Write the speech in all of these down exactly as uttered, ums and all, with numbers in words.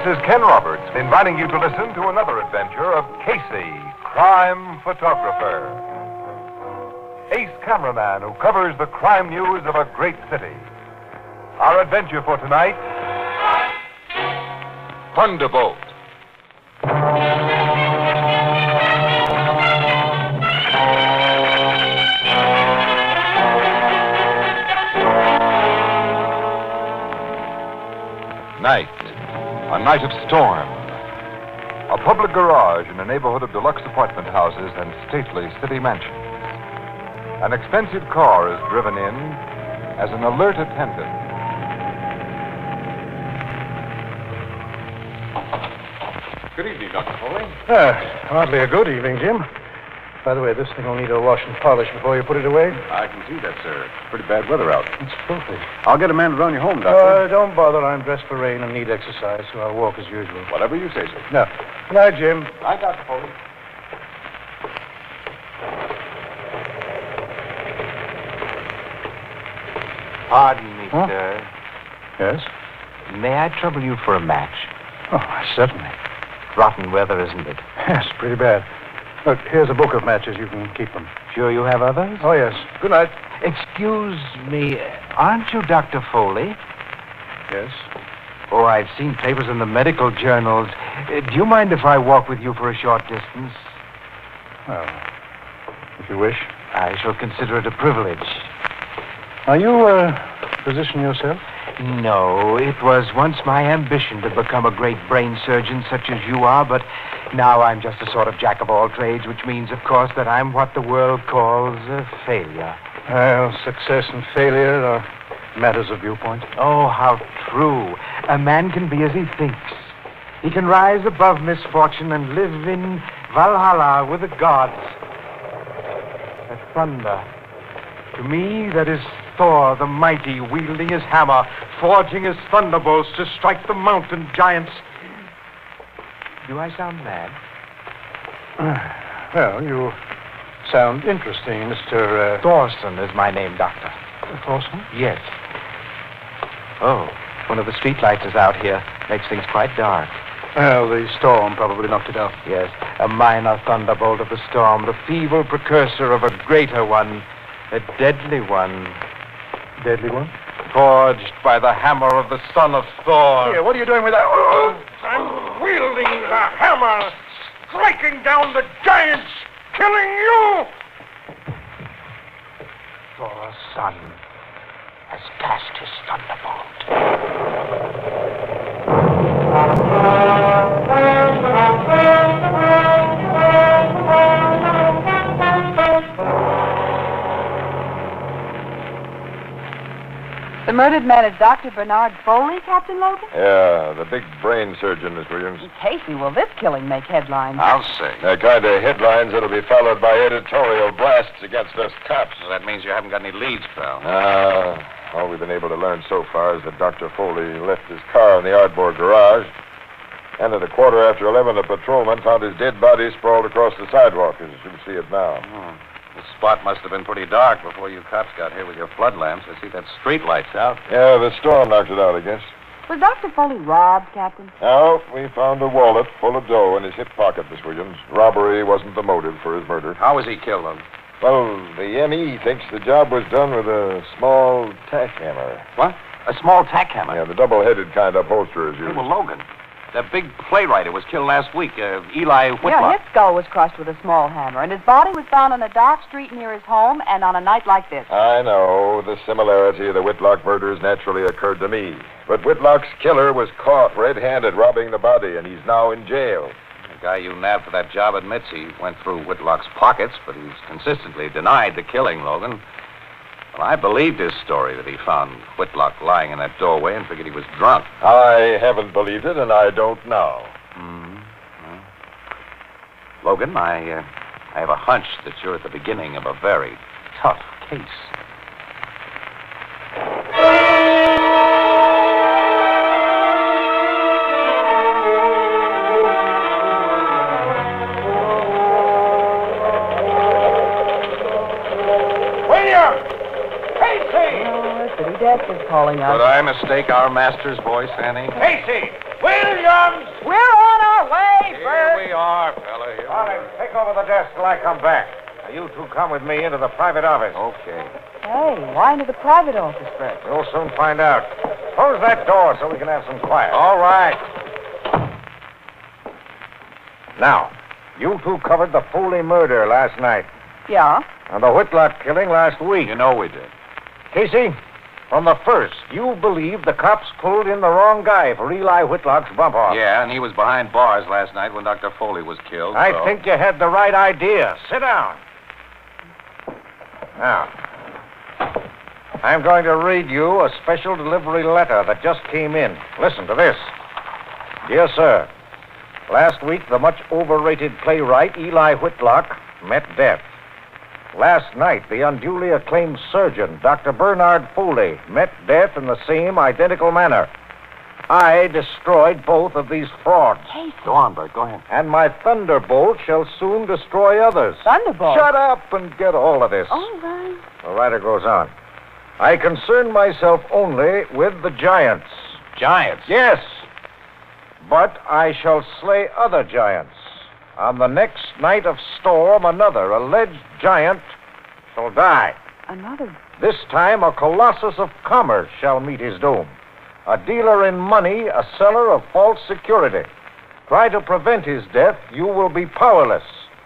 is Ken Roberts, inviting you to listen to another adventure of Casey, crime photographer. Ace cameraman who covers the crime news of a great city. Our adventure for tonight, Thunderbolt. Night. A night of storm. A public garage in a neighborhood of deluxe apartment houses and stately city mansions. An expensive car is driven in as an alert attendant. Good evening, Doctor Foley. Ah, hardly a good evening, Jim. By the way, this thing will need a wash and polish before you put it away. I can see that, sir. It's pretty bad weather out. It's filthy. I'll get a man to run you home, Doctor. Uh, don't bother. I'm dressed for rain and need exercise, so I'll walk as usual. Whatever you say, sir. No. Good night, Jim. Night, Doctor Foley. Pardon me, Huh? sir. Yes? May I trouble you for a match? Oh, certainly. Rotten weather, isn't it? Yes, pretty bad. Look, here's a book of matches. You can keep them. Sure you have others? Oh, yes. Good night. Excuse me, aren't you Doctor Foley? Yes? Oh, I've seen papers in the medical journals. Uh, do you mind if I walk with you for a short distance? Well, if you wish. I shall consider it a privilege. Are you a physician yourself? No, it was once my ambition to become a great brain surgeon such as you are, but now I'm just a sort of jack of all trades, which means, of course, that I'm what the world calls a failure. Well, success and failure are matters of viewpoint. Oh, how true. A man can be as he thinks. He can rise above misfortune and live in Valhalla with the gods. The thunder. To me, that is Thor, the mighty, wielding his hammer, forging his thunderbolts to strike the mountain giants. Do I sound mad? Well, you sound interesting, Mister Uh... Thorson is my name, Doctor. Thorson? Yes. Oh, one of the streetlights is out here. Makes things quite dark. Well, the storm probably knocked it out. Yes, a minor thunderbolt of the storm, the feeble precursor of a greater one, a deadly one. Deadly one? Forged by the hammer of the son of Thor. Here, what are you doing with that? I'm wielding the hammer, striking down the giants, killing you! Thor's son has cast his thunderbolt. The murdered man is Doctor Bernard Foley, Captain Logan? Yeah, the big brain surgeon, Miss Williams. Casey, will this killing make headlines? I'll say. The kind of headlines that'll be followed by editorial blasts against us cops. So that means you haven't got any leads, pal. Uh, all we've been able to learn so far is that Doctor Foley left his car in the Ardmore garage. And at a quarter after eleven, a patrolman found his dead body sprawled across the sidewalk, as you can see it now. Oh. The spot must have been pretty dark before you cops got here with your flood lamps. I see that street light's out. Yeah, the storm knocked it out, I guess. Was Doctor Foley robbed, Captain? Now, we found a wallet full of dough in his hip pocket, Miss Williams. Robbery wasn't the motive for his murder. How was he killed, then? Well, the M E thinks the job was done with a small tack hammer. What? A small tack hammer? Yeah, the double-headed kind upholsterers use. Hey, well, Logan, that big playwright who was killed last week, uh, Eli Whitlock. Yeah, his skull was crushed with a small hammer, and his body was found on a dark street near his home and on a night like this. I know. The similarity of the Whitlock murders naturally occurred to me. But Whitlock's killer was caught red-handed robbing the body, and he's now in jail. The guy you nabbed for that job admits he went through Whitlock's pockets, but he's consistently denied the killing, Logan. Well, I believed his story that he found Whitlock lying in that doorway and figured he was drunk. I haven't believed it, and I don't now. Mm-hmm. Well, Logan, I, uh, I have a hunch that you're at the beginning of a very tough case. Death is calling Could us. I mistake our master's voice, Annie? Casey! Williams! We're on our way, Here Bert. we are, fella. Here we All right, are. take over the desk till I come back. Now, you two come with me into the private office. Okay. Hey, why into the private office, Bert? You'll soon find out. Close that door so we can have some quiet. All right. Now, you two covered the Foley murder last night Yeah? and the Whitlock killing last week. You know we did. Casey, from the first, you believed the cops pulled in the wrong guy for Eli Whitlock's bump off. Yeah, and he was behind bars last night when Doctor Foley was killed. I so- think you had the right idea. Sit down. Now, I'm going to read you a special delivery letter that just came in. Listen to this. Dear sir, last week the much overrated playwright Eli Whitlock met death. Last night the unduly acclaimed surgeon Doctor Bernard Foley met death in the same identical manner. I destroyed both of these frauds, Go on, Bert. Go ahead. and my thunderbolt shall soon destroy others. Thunderbolt. Shut up and get all of this. All right. The writer goes on. I concern myself only with the giants. Giants. Yes, but I shall slay other giants. On the next night of storm, another alleged giant shall die. Another. This time, a colossus of commerce shall meet his doom. A dealer in money, a seller of false security. Try to prevent his death, you will be powerless.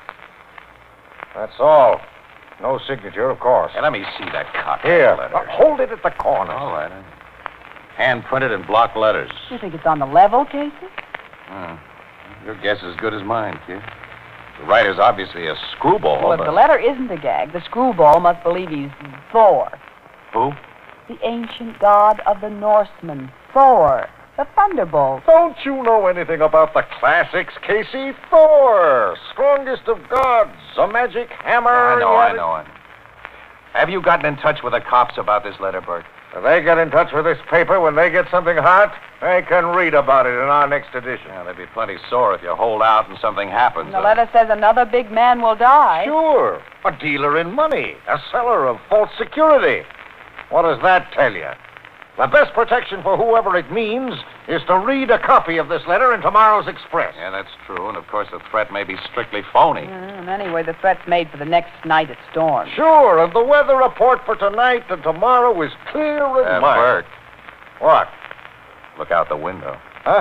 That's all. No signature, of course. Hey, let me see that copy Here, of the letter. uh, hold it at the corner. All right. Hand printed in block letters. You think it's on the level, Casey? Hmm. Your guess is as good as mine, kid. The writer's obviously a screwball. Well, if but- the letter isn't a gag, the screwball must believe he's Thor, Who? the ancient god of the Norsemen. Thor, the thunderbolt. Don't you know anything about the classics, Casey? Thor, strongest of gods, a magic hammer. I know, he I had- know. I know. Have you gotten in touch with the cops about this letter, Bert? If they get in touch with this paper when they get something hot, they can read about it in our next edition. Yeah, they'd be plenty sore if you hold out and something happens. And the letter says another big man will die. Sure, a dealer in money, a seller of false security. What does that tell you? The best protection for whoever it means is to read a copy of this letter in tomorrow's Express. Yeah, that's true. And, of course, the threat may be strictly phony. Mm, anyway, the threat's made for the next night at Storm. Sure, and the weather report for tonight and tomorrow is clear and Uh, mild. Bert, What? look out the window. Huh?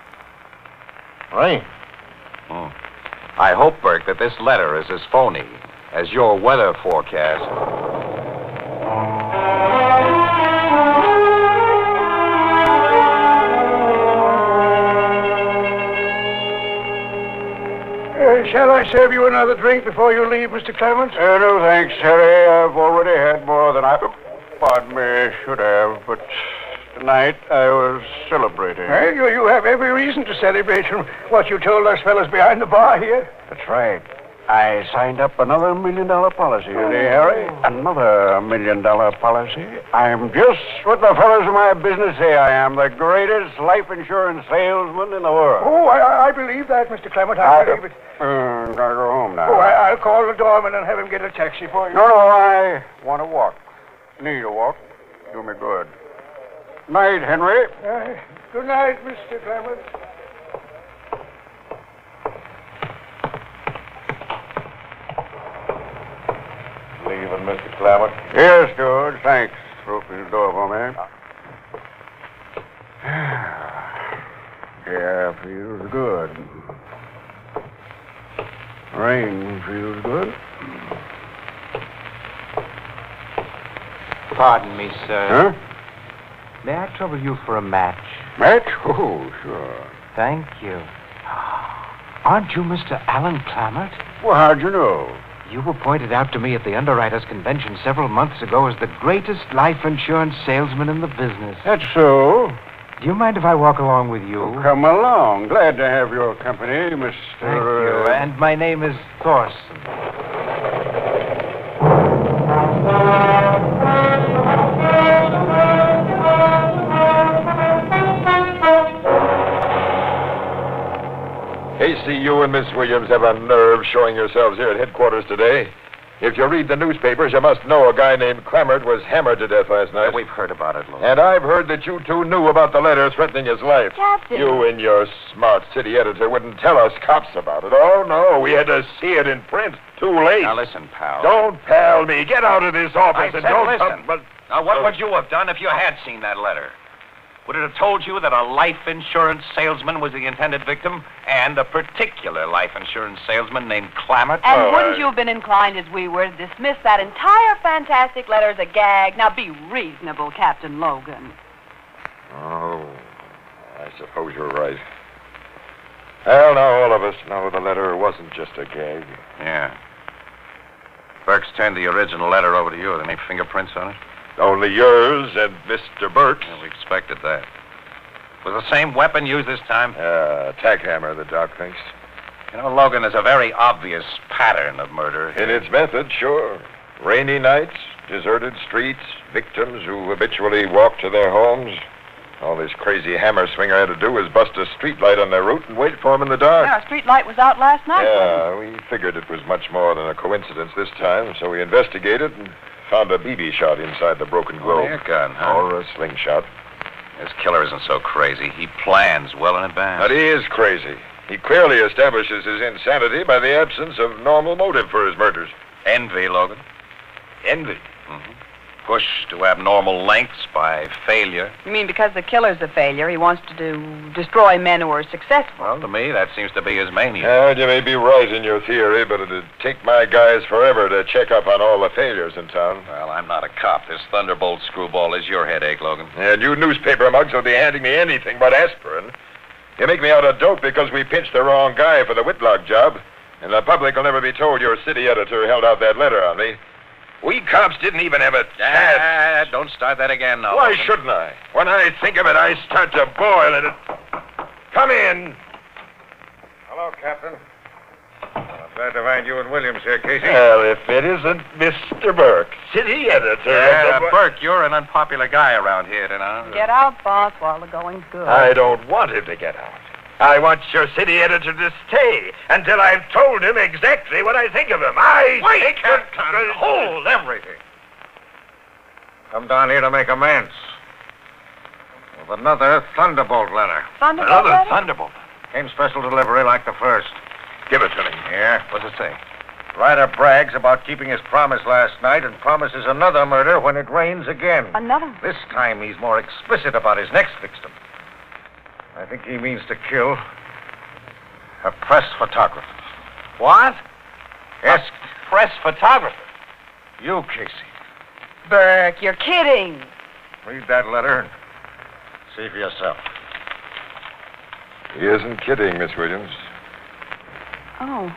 Rain. Hmm. I hope, Bert, that this letter is as phony as your weather forecast. Uh, shall I serve you another drink before you leave, Mister Clement? Uh, no, thanks, Harry. I've already had more than I, pardon me, should have. But tonight I was celebrating. Well, you, you have every reason to celebrate from what you told us fellows behind the bar here. That's right. I signed up another million dollar policy today, Harry. Another million dollar policy. I'm just what the fellows in my business say I am, the greatest life insurance salesman in the world. Oh, I, I believe that, Mister Clement. I, believe it. Uh, gotta go home now. Oh, I, I'll call the doorman and have him get a taxi for you. No, no, I want to walk. Need a walk. Do me good. Night, Henry. Uh, good night, Mister Clement. Leaving, Mister Clement? Yes, George. Thanks for opening the door for me. Yeah, feels good. Rain feels good. Pardon me, sir. Huh? May I trouble you for a match? Match? Oh, sure. Thank you. Aren't you Mister Alan Clammert? Well, how'd you know? You were pointed out to me at the Underwriters' Convention several months ago as the greatest life insurance salesman in the business. That's so. Do you mind if I walk along with you? Oh, come along. Glad to have your company, Mister Thank you. And my name is Thorson. Casey, you and Miss Williams have a nerve showing yourselves here at headquarters today. If you read the newspapers, you must know a guy named Clamart was hammered to death last night. Yeah, we've heard about it, Logan. And I've heard that you two knew about the letter threatening his life. Captain. You and your smart city editor wouldn't tell us cops about it. Oh, no, we had to see it in print. Too late. Now, listen, pal. Don't pal me. Get out of this office I and said don't listen. come... But... Now, what Oh. would you have done if you had seen that letter? Would it have told you that a life insurance salesman was the intended victim and a particular life insurance salesman named Clamart? And Oh, wouldn't I- you have been inclined, as we were, to dismiss that entire fantastic letter as a gag? Now, be reasonable, Captain Logan. Oh, I suppose you're right. Well, now all of us know the letter wasn't just a gag. Yeah. Burke's turned the original letter over to you. Are there any fingerprints on it? Only yours and Mister Burke's. Yeah, we expected that. Was the same weapon used this time? Uh, tack hammer, the doc thinks. You know, Logan, there's a very obvious pattern of murder. In its method, sure. Rainy nights, deserted streets, victims who habitually walk to their homes. All this crazy hammer swinger had to do was bust a street light on their route and wait for him in the dark. Yeah, our street light was out last night. Yeah, we figured it was much more than a coincidence this time, so we investigated and found a B B shot inside the broken globe. air gun, huh? Or a slingshot. This killer isn't so crazy. He plans well in advance. But he is crazy. He clearly establishes his insanity by the absence of normal motive for his murders. Envy, Logan. Envy. Mm-hmm. Push to abnormal lengths by failure. You mean because the killer's a failure, he wants to do, destroy men who are successful? Well, to me, that seems to be his mania. Yeah, you may be right in your theory, but it'd take my guys forever to check up on all the failures in town. Well, I'm not a cop. This Thunderbolt screwball is your headache, Logan. And you newspaper mugs will be handing me anything but aspirin. You make me out a dope because we pinched the wrong guy for the Whitlock job, and the public will never be told your city editor held out that letter on me. We cops didn't even have a chance. Ah, don't start that again now. Why Logan. shouldn't I? When I think of it, I start to boil and it... Come in. Hello, Captain. I'm glad to find you and Williams here, Casey. Well, if it isn't Mister Burke, city editor Yeah, of the... Burke, you're an unpopular guy around here, you know. Get out, boss, while the going's good. I don't want him to get out. I want your city editor to stay until I've told him exactly what I think of him. I Wait, think Captain, that- hold everything. Come down here to make amends. With another Thunderbolt letter. Thunderbolt Another letter? Thunderbolt. Came special delivery like the first. Give it to me. Yeah. What's it say? Ryder brags about keeping his promise last night and promises another murder when it rains again. Another? This time he's more explicit about his next victim. I think he means to kill a press photographer. What? Yes, A press photographer. you, Casey. Burke, you're kidding. Read that letter and see for yourself. He isn't kidding, Miss Williams. Oh.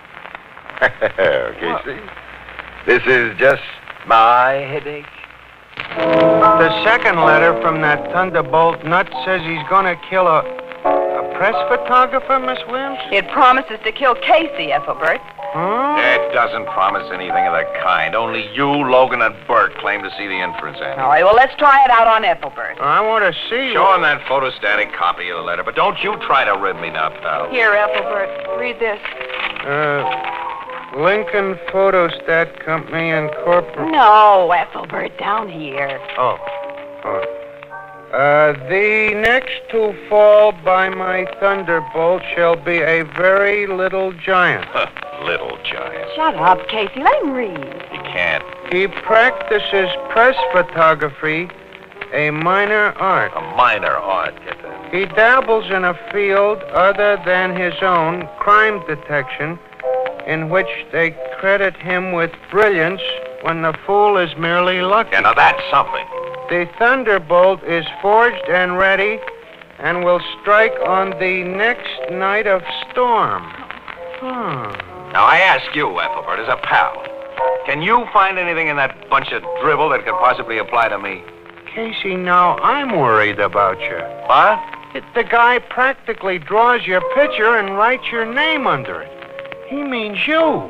Casey, this is just my headache. The second letter from that Thunderbolt nut says he's gonna kill a, a press photographer, Miss Williams? It promises to kill Casey, Ethelbert. Huh? It doesn't promise anything of the kind. Only you, Logan, and Burke claim to see the inference in it. All right, well, let's try it out on Ethelbert. I want to see. Show him that photostatic copy of the letter, but don't you try to rib me now, pal. Here, Ethelbert, read this. Uh, Lincoln Photostat Company Incorporated. No, Ethelbert, down here. Oh. oh. Uh, the next to fall by my thunderbolt shall be a very little giant. Little giant. Shut up, Casey. Let him read. You can't. He practices press photography, a minor art. A minor art, get that. He dabbles in a field other than his own, crime detection, in which they credit him with brilliance when the fool is merely lucky. Yeah, now that's something. The thunderbolt is forged and ready and will strike on the next night of storm. Hmm. Now, I ask you, Ethelbert, as a pal, can you find anything in that bunch of dribble that could possibly apply to me? Casey, now I'm worried about you. What? It, the guy practically draws your picture and writes your name under it. He means you.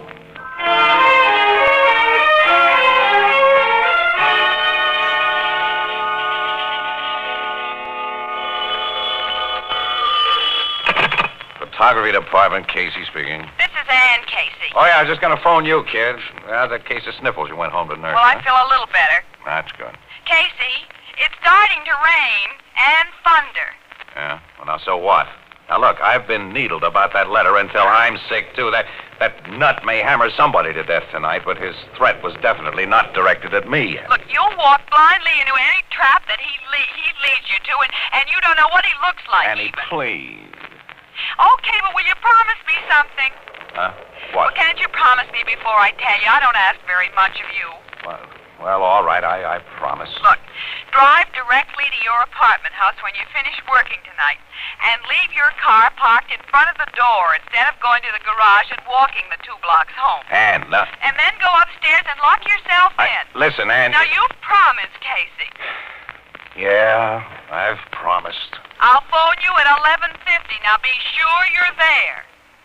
Photography department, Casey speaking. This is Ann Casey? Oh, yeah, I was just going to phone you, kid. How's that case of sniffles you went home to nurse? Well, I huh? feel a little better. That's good. Casey, it's starting to rain and thunder. Yeah? Well, now, so what? Now, look, I've been needled about that letter until I'm sick, too. That that nut may hammer somebody to death tonight, but his threat was definitely not directed at me. Look, you'll walk blindly into any trap that he le- he leads you to, and, and you don't know what he looks like, Annie, even. please. Okay, but will you promise me something? Huh? Well, What? can't you promise me before I tell you? I don't ask very much of you. Well, well, all right, I, I promise. Look, drive directly to your apartment house when you finish working tonight, and leave your car parked in front of the door instead of going to the garage and walking the two blocks home. And, uh, And then go upstairs and lock yourself I, in. listen, Annie. Now, you've promised, Casey. Yeah, I've promised. I'll phone you at eleven fifty. Now, be sure you're there.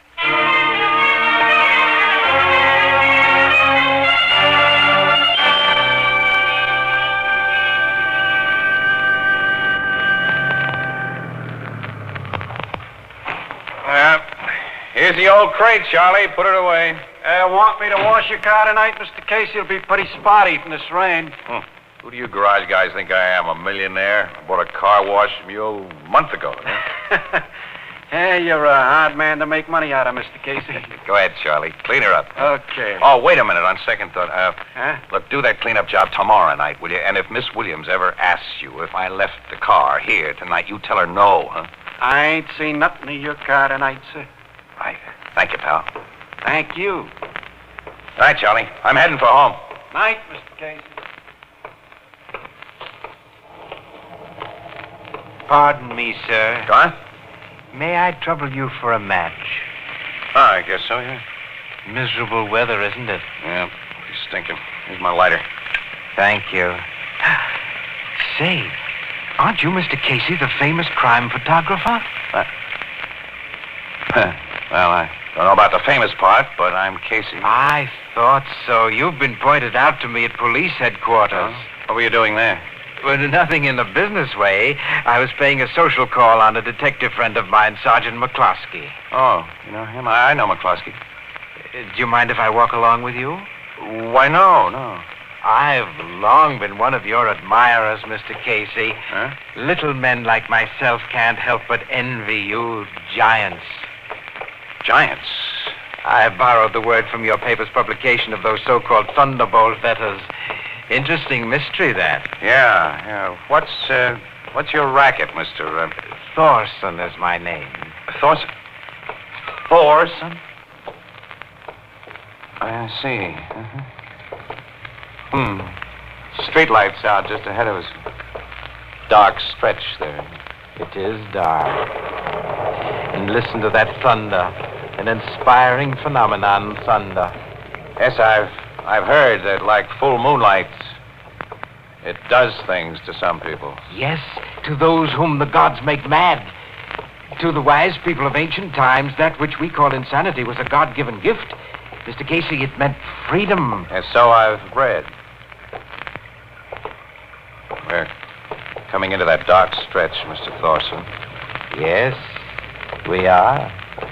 Uh, here's the old crate, Charlie. Put it away. Uh, want me to wash your car tonight, Mister Casey? It'll be pretty spotty from this rain. Hmm. Who do you garage guys think I am, a millionaire? I bought a car wash from you a month ago. Huh? Hey, you're a hard man to make money out of, Mister Casey. Go ahead, Charlie. Clean her up. Okay. Oh, wait a minute. On second thought, uh, Huh? look, do that cleanup job tomorrow night, will you? And if Miss Williams ever asks you if I left the car here tonight, you tell her no, huh? I ain't seen nothing of your car tonight, sir. Right. Thank you, pal. Thank you. All right, Charlie. I'm heading for home. Night, Mister Casey. Pardon me, sir. Go on. May I trouble you for a match? Oh, I guess so, yeah. Miserable weather, isn't it? Yeah, pretty stinking. Here's my lighter. Thank you. Say, aren't you Mister Casey, the famous crime photographer? Uh, well, I don't know about the famous part, but I'm Casey. I thought so. You've been pointed out to me at police headquarters. Oh, what were you doing there? Well, nothing in the business way. I was paying a social call on a detective friend of mine, Sergeant McCloskey. Oh, you know him? I, I know McCloskey. Uh, do you mind if I walk along with you? Why, no, no. I've long been one of your admirers, Mister Casey. Huh? Little men like myself can't help but envy you giants. Giants? I borrowed the word from your paper's publication of those so-called Thunderbolt letters. Interesting mystery, that. Yeah, yeah. What's, uh, what's your racket, Mister Uh, Thorson is my name. Thorson? Thorson? I see. Uh-huh. Hmm. Streetlights out just ahead of us. Dark stretch there. It is dark. And listen to that thunder. An inspiring phenomenon, thunder. Yes, I've I've heard that like full moonlight, it does things to some people. Yes, to those whom the gods make mad. To the wise people of ancient times, that which we call insanity was a God-given gift. Mister Casey, it meant freedom. And so I've read. We're coming into that dark stretch, Mister Thorson. Yes, we are.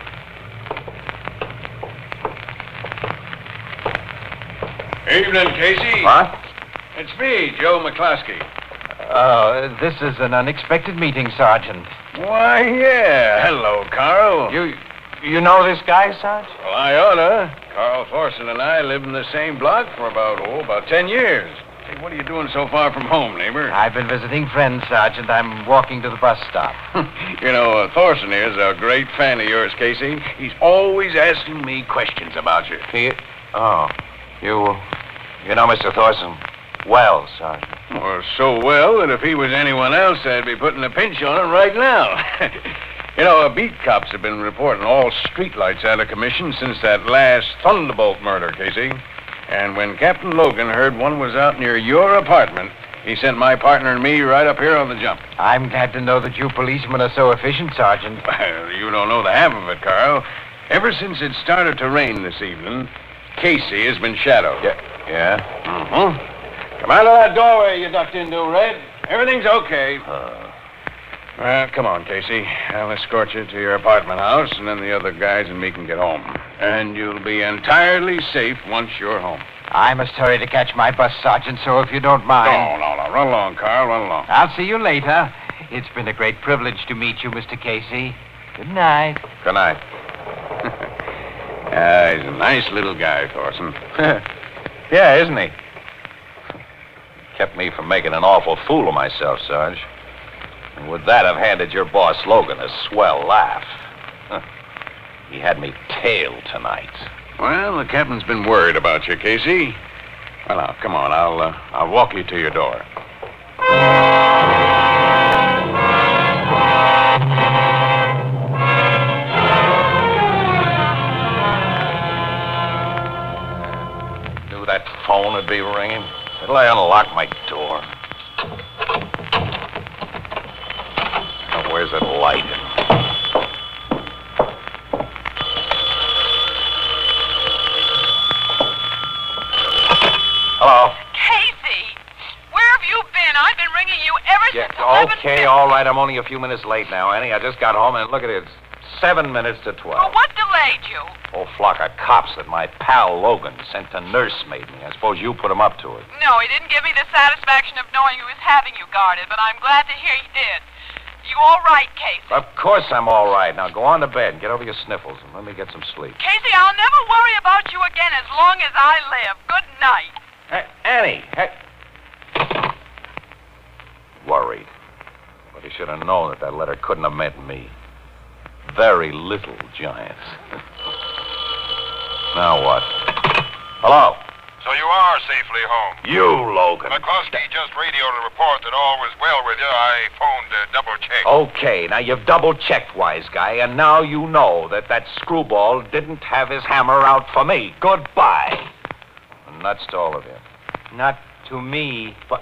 Evening, Casey. What? It's me, Joe McCloskey. Oh, this is an unexpected meeting, Sergeant. Why, yeah. Hello, Carl. You you know this guy, Sarge? Well, I oughta. Carl Thorson and I live in the same block for about, oh, about ten years. Hey, what are you doing so far from home, neighbor? I've been visiting friends, Sergeant. I'm walking to the bus stop. You know, uh, Thorson is a great fan of yours, Casey. He's always asking me questions about you. He, oh, you, you know Mister Thorson well, Sergeant. Well, so well that if he was anyone else, I'd be putting a pinch on him right now. You know, uh, beat cops have been reporting all streetlights out of commission since that last Thunderbolt murder, Casey. And when Captain Logan heard one was out near your apartment, he sent my partner and me right up here on the jump. I'm glad to know that you policemen are so efficient, Sergeant. Well, you don't know the half of it, Carl. Ever since it started to rain this evening, Casey has been shadowed. Yeah. Yeah? Mm-hmm. Come out of that doorway you ducked into, Red. Everything's okay. Uh, Well, come on, Casey. I'll escort you to your apartment house, and then the other guys and me can get home. And you'll be entirely safe once you're home. I must hurry to catch my bus, Sergeant, so if you don't mind... No, no, no. Run along, Carl. Run along. I'll see you later. It's been a great privilege to meet you, Mister Casey. Good night. Good night. Yeah, he's a nice little guy, Thorson. Yeah, isn't he? Kept me from making an awful fool of myself, Sarge. And with that, I've handed your boss, Logan, a swell laugh. Huh. He had me tailed tonight. Well, the captain's been worried about you, Casey. Well, now, come on. I'll, uh, I'll walk you to your door. Knew that phone would be ringing. Till I unlock my door. Now, where's that light? Hello? Casey, where have you been? I've been ringing you ever Yeah, since eleven okay, all right. I'm only a few minutes late now, Annie. I just got home, and look at it. It's seven minutes to twelve. Well, what delayed you? Whole flock of cops that my pal Logan sent to nursemaid me. I suppose you put him up to it. No, he didn't give me the satisfaction of knowing he was having you guarded, but I'm glad to hear he did. You all right, Casey? Of course I'm all right. Now go on to bed and get over your sniffles and let me get some sleep. Casey, I'll never worry about you again as long as I live. Good night. Hey, Annie. Hey. Worried. But he should have known that that letter couldn't have meant me. Very little giants. Now what? Hello? So you are safely home. You, Logan. McCluskey just radioed a report that all was well with you. I phoned to double check. Okay, now you've double-checked, wise guy, and now you know that that screwball didn't have his hammer out for me. Goodbye. And nuts to all of you. Not to me. But...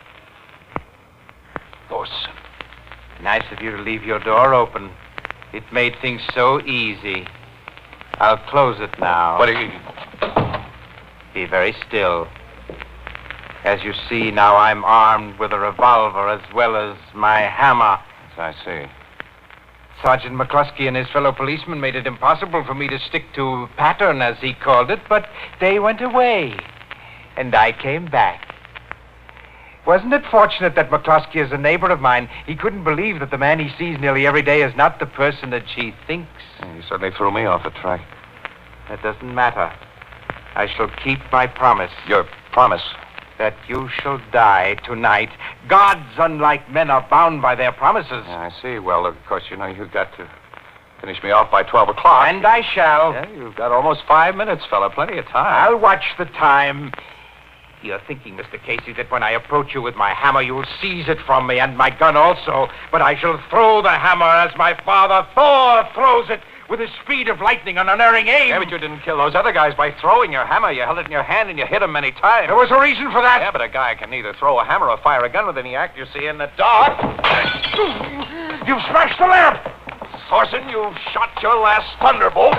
Thorson. Nice of you to leave your door open. It made things so easy. I'll close it now. What are you... Be very still. As you see, now I'm armed with a revolver as well as my hammer. Yes, I see. Sergeant McCluskey and his fellow policemen made it impossible for me to stick to pattern, as he called it, but they went away. And I came back. Wasn't it fortunate that McCluskey is a neighbor of mine? He couldn't believe that the man he sees nearly every day is not the personage he thinks. Yeah, you certainly threw me off the track. That doesn't matter. I shall keep my promise. Your promise? That you shall die tonight. Gods, unlike men, are bound by their promises. Yeah, I see. Well, of course, you know, you've got to finish me off by twelve o'clock. And I shall. Yeah, you've got almost five minutes, fella. Plenty of time. I'll watch the time. You're thinking, Mister Casey, that when I approach you with my hammer, you'll seize it from me, and my gun also. But I shall throw the hammer as my father Thor throws it, with the speed of lightning and unerring aim. Yeah, but you didn't kill those other guys by throwing your hammer. You held it in your hand and you hit them many times. There was a reason for that. Yeah, but a guy can neither throw a hammer or fire a gun with any accuracy in the dark. You've smashed the lamp. Thorson, you've shot your last thunderbolt.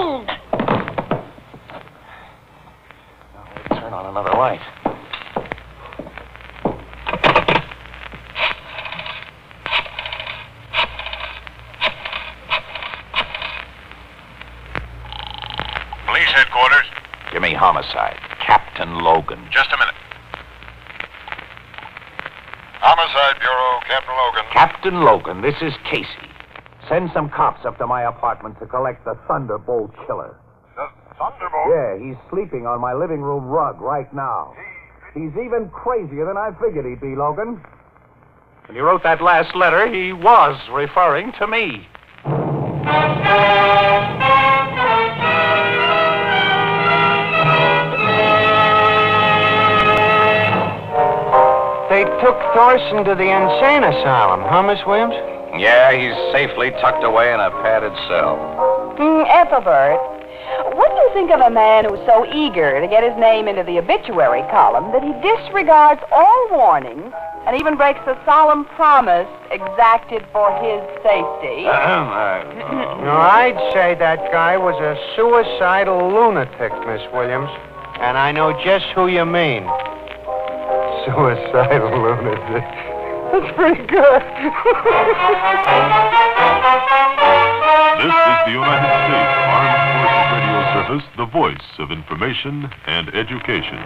Now we'll turn on another light. Police headquarters. Jimmy Homicide. Captain Logan. Just a minute. Homicide Bureau, Captain Logan. Captain Logan, this is Casey. Send some cops up to my apartment to collect the Thunderbolt killer. The Thunderbolt? Yeah, he's sleeping on my living room rug right now. He's even crazier than I figured he'd be, Logan. When he wrote that last letter, he was referring to me. They took Thorson to the insane asylum, huh, Miss Williams? Yeah, he's safely tucked away in a padded cell. Mm, Ethelbert, what do you think of a man who's so eager to get his name into the obituary column that he disregards all warnings and even breaks a solemn promise exacted for his safety? No, I'd say that guy was a suicidal lunatic, Miss Williams. And I know just who you mean. Suicidal lunatic. That's pretty good. This is the United States Armed Forces Radio Service, the voice of information and education.